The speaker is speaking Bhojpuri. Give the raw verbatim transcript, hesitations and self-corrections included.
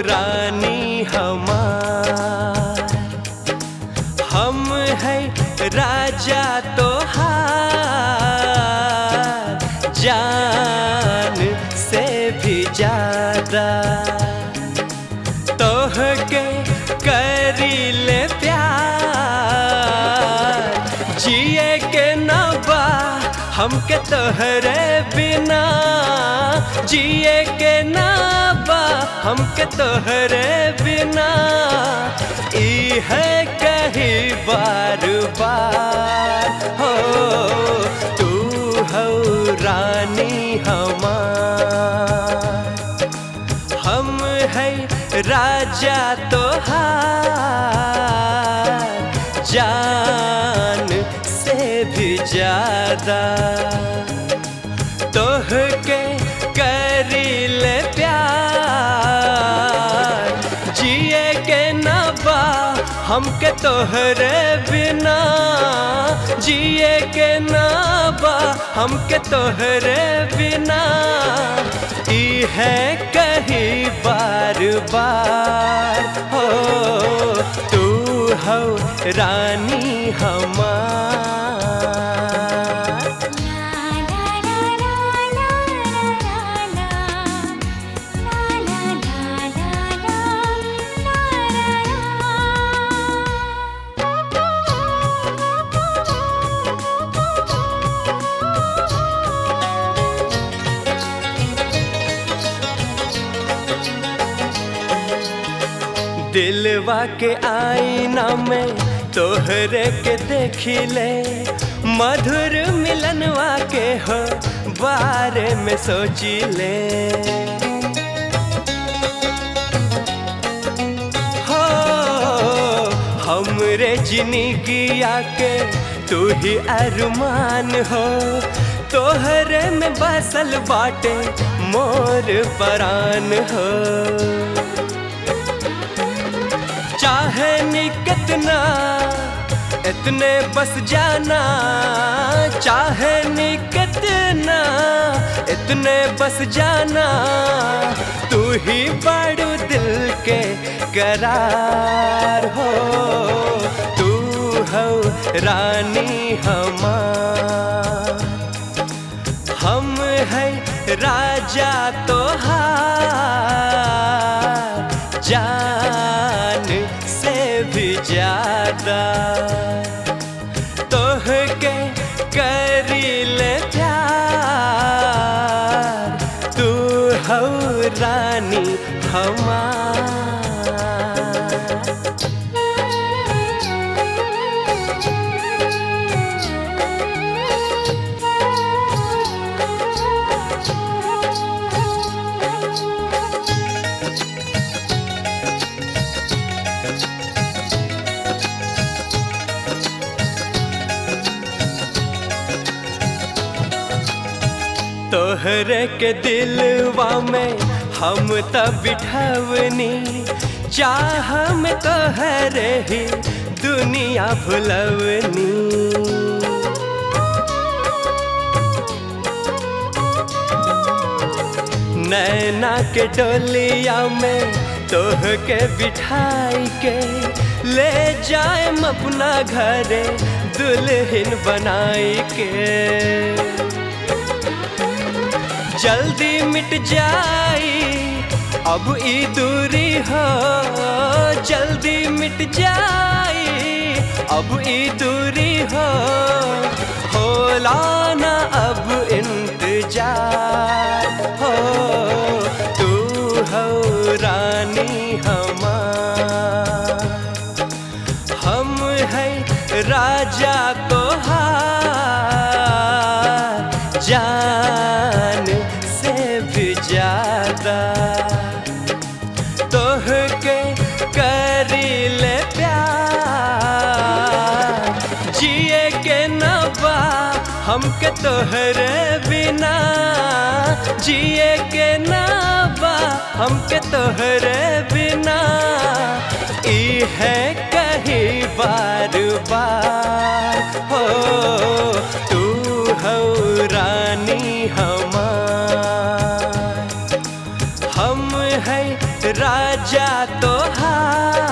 रानी हमार, हम है राजा तोहार, जान से भी ज्यादा तोहके करीले प्यार। जिए के ना बा हमके तोहरे बिना, जिए के ना बा हमके तोहरे बिना। ई है कही बार बार हो तू हो रानी हमार, हम है राजा तोहार, जान से भी ज्यादा तोहके करीले प्यार। जिए के ना बा हमके तोहरे बिना, जिए के ना बा हमके तोहरे बिना। ई है कही बार बार हो तू हो रानी हमार। दिलवा के आईना में तोहरे के देखिले, मधुर मिलनवा के हो बारे में सोचिले। हो हमरे जिंदगिया के तू ही अरमान हो, तोहरे में बसल बाटे मोर परान हो। चाहे नी कितना इतने बस जाना, चाहे नी कितना इतने बस जाना। तू ही बड़ू दिल के करार हो, तू हो रानी हमार, हम है राजा तोहार, जान से भी ज्यादा तोहके करीले प्यार। तू हो रानी हमार। तोहरे के दिलवा में हम तब बिठवनी, चाह में तोहरे ही दुनिया भुलवनी। नैना के डोलिया में तोह के बिठाई के ले जाए अपना घरे दुल्हन बनाई के। जल्दी मिट जाई अब ई दूरी हो, जल्दी मिट जाई अब ई दूरी हो। होला ना अब इंतजार हो, तू हो रानी हमार, हम है राजा तोहार, जान से भी ज्यादा तोह के करीले प्यार। जिए के ना बा हमके तोहरे बिना, जिए के ना बा हमके तोहरे बिना। ई है कही बार बार हो, तू हो रानी हमार, हम है राजा तोहार